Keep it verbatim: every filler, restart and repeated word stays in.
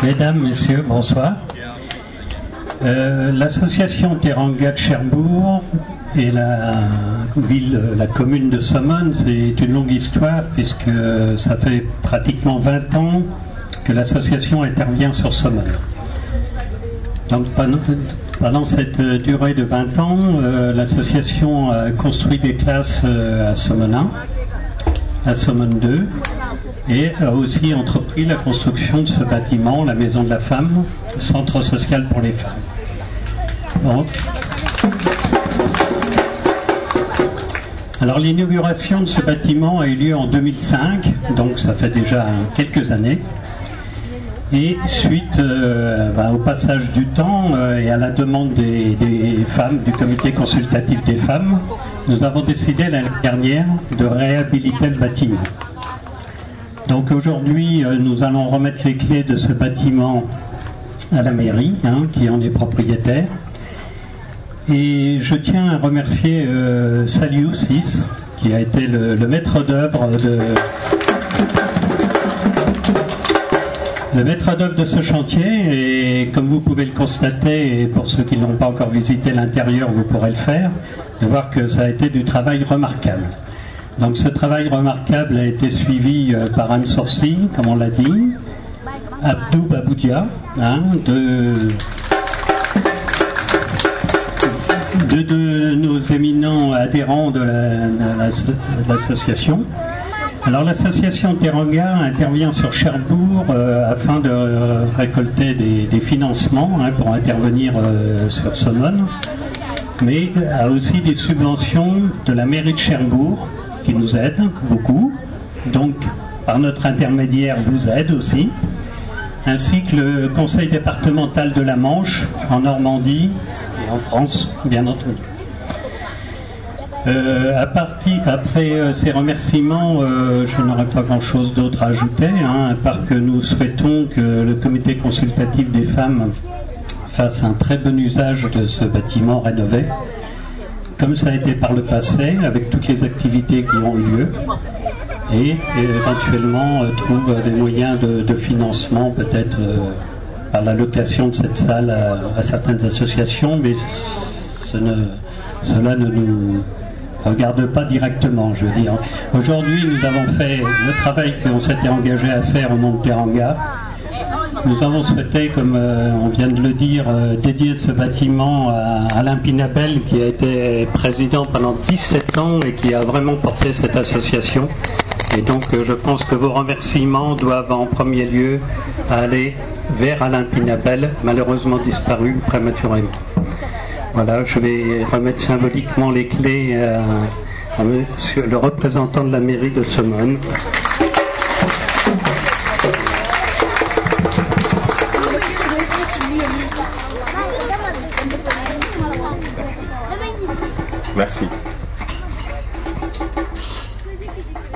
Mesdames, Messieurs, bonsoir. Euh, L'association Teranga de Cherbourg et la ville, la commune de Somone, c'est une longue histoire puisque ça fait pratiquement vingt ans que l'association intervient sur Somone. Donc pendant, pendant cette durée de vingt ans, euh, l'association a construit des classes euh, à Somone un, à Somone deux, et a aussi entrepris la construction de ce bâtiment, la Maison de la Femme, centre social pour les femmes. Donc, alors l'inauguration de ce bâtiment a eu lieu en deux mille cinq, donc ça fait déjà quelques années. Et suite euh, bah, au passage du temps euh, et à la demande des, des femmes, du comité consultatif des femmes, nous avons décidé l'année dernière de réhabiliter le bâtiment. Donc aujourd'hui, euh, nous allons remettre les clés de ce bâtiment à la mairie, hein, qui en est propriétaire. Et je tiens à remercier euh, Saliou six, qui a été le, le maître d'œuvre de... Le maître d'œuvre de ce chantier, et comme vous pouvez le constater, et pour ceux qui n'ont pas encore visité l'intérieur, vous pourrez le faire, de voir que ça a été du travail remarquable. Donc ce travail remarquable a été suivi par Anne Sorcy, comme on l'a dit, Abdou Baboudia, hein, de, de, de nos éminents adhérents de l'association. Alors l'association Teranga intervient sur Cherbourg euh, afin de euh, récolter des, des financements, hein, pour intervenir euh, sur Somone, mais a aussi des subventions de la mairie de Cherbourg qui nous aide beaucoup, donc par notre intermédiaire vous aide aussi, ainsi que le conseil départemental de la Manche en Normandie et en France, bien entendu. Euh, à partir, après euh, ces remerciements, euh, je n'aurai pas grand-chose d'autre à ajouter, hein, à part que nous souhaitons que le comité consultatif des femmes fasse un très bon usage de ce bâtiment rénové, comme ça a été par le passé, avec toutes les activités qui ont eu lieu, et, et éventuellement euh, trouve des moyens de, de financement, peut-être euh, par la location de cette salle à, à certaines associations, mais ce ne, cela ne nous regarde pas directement, je veux dire. Aujourd'hui, nous avons fait le travail qu'on s'était engagé à faire au nom de Teranga. Nous avons souhaité, comme euh, on vient de le dire, euh, dédier ce bâtiment à Alain Pinabel, qui a été président pendant dix-sept ans et qui a vraiment porté cette association. Et donc, euh, je pense que vos remerciements doivent en premier lieu aller vers Alain Pinabel, malheureusement disparu prématurément. Voilà, je vais remettre symboliquement les clés à, à monsieur le représentant de la mairie de Somone. Merci.